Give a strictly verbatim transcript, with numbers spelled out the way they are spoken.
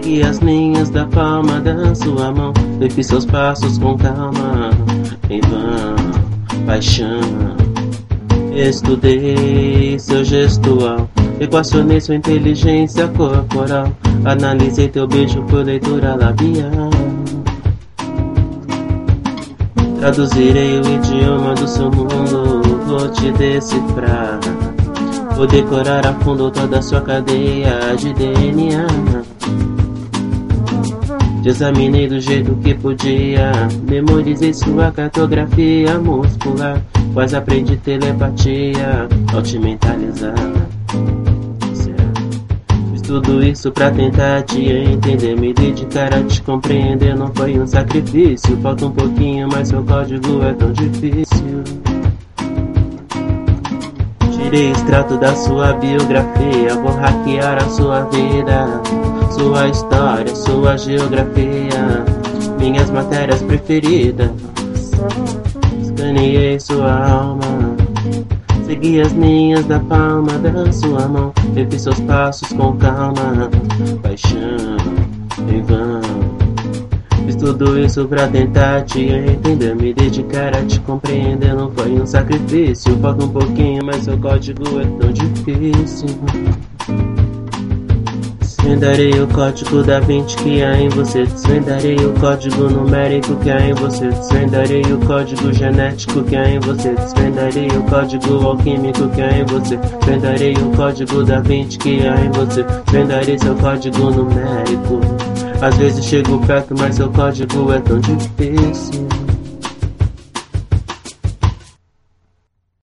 Segui as linhas da palma da sua mão, eu fiz seus passos com calma, em vão, paixão. Estudei seu gestual, equacionei sua inteligência corporal, analisei teu beijo por leitura labial. Traduzirei o idioma do seu mundo, vou te decifrar, vou decorar a fundo toda a sua cadeia de D N A. Te examinei do jeito que podia, memorizei sua cartografia muscular, quase aprendi telepatia ao te mentalizar. Fiz tudo isso pra tentar te entender, me dedicar a te compreender não foi um sacrifício. Falta um pouquinho, mas seu código é tão difícil. Tirei extrato da sua biografia, vou hackear a sua vida, sua história, sua geografia, minhas matérias preferidas. Escaneei sua alma, segui as linhas da palma da sua mão, eu fiz seus passos com calma, paixão, em vão. Fiz tudo isso pra tentar te entender, me dedicar a te compreender não foi um sacrifício. Falta um pouquinho, mas seu código é tão difícil. Desvendarei o código da Vinci que há em você, desvendarei o código numérico que há em você, desvendarei o código genético que há em você, desvendarei o código alquímico que há em você, desvendarei o código da Vinci que há em você, desvendarei seu código numérico. Às vezes chego perto, mas seu código é tão difícil.